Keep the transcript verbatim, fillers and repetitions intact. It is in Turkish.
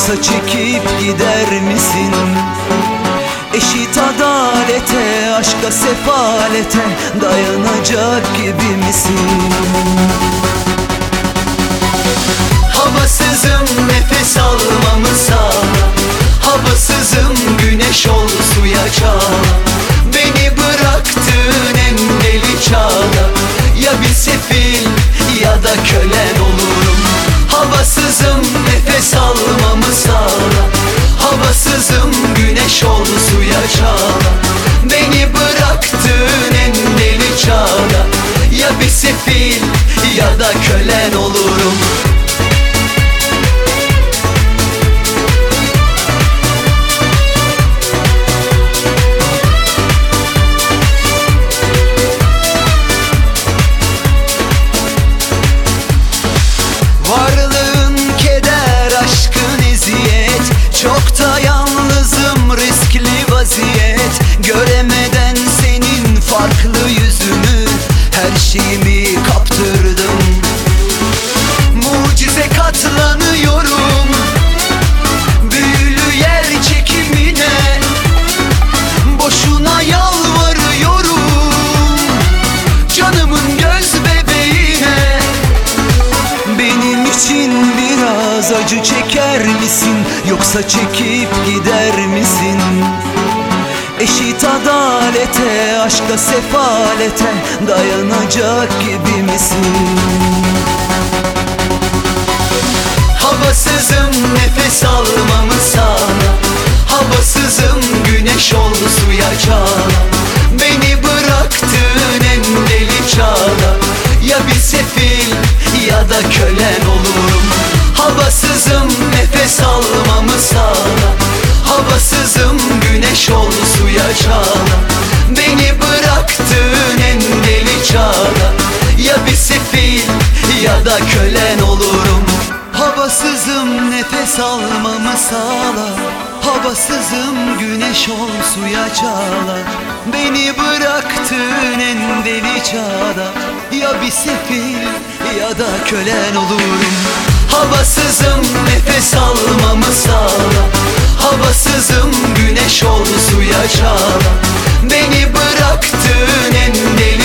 yoksa çekip gider misin? Eşit adalete, aşka sefalete dayanacak gibi misin? Havasızım, nefes almamı sağla. Havasızım, güneş ol suya çağla. Beni bıraktığın en deli çağda ya bir sefil ya da kölen olurum. Havasızım, nefes almamı sağla. Havasızım, güneş ol suya çağla. Beni bıraktığın en deli çağda ya bir sefil ya da kölen olurum. Varlığın keder, aşkın eziyet. Çok da yalnızım, riskli vaziyet. Göremeden senin farklı yüzünü her şeyimi kaptırdım. Mucize katlanıyorum büyülü yer çekimine. Boşuna yalvarıyorum canımın göz bebeğine. Benim için biraz acı çeker misin? Yoksa çekip gider misin? Eşit adalete, aşka sefalete dayanacak gibi misin? Havasızım, nefes almamı sağla. Havasızım, güneş ol suya çağla. Beni bıraktığın en deli çağda ya bir sefil ya da kölen olurum. Havasızım, nefes almamı sağla. Havasızım, güneş ol suya çağla. Beni bıraktığın en deli çağda ya bir sefil ya da kölen olurum. Havasızım, nefes almamı sağla. Havasızım, güneş ol suya çağla. Beni bıraktığın en deli çağda ya bir sefil ya da kölen olurum. Havasızım, nefes almamı sağla. Havasızım, güneş ol suya çağla. Beni bıraktığın en deli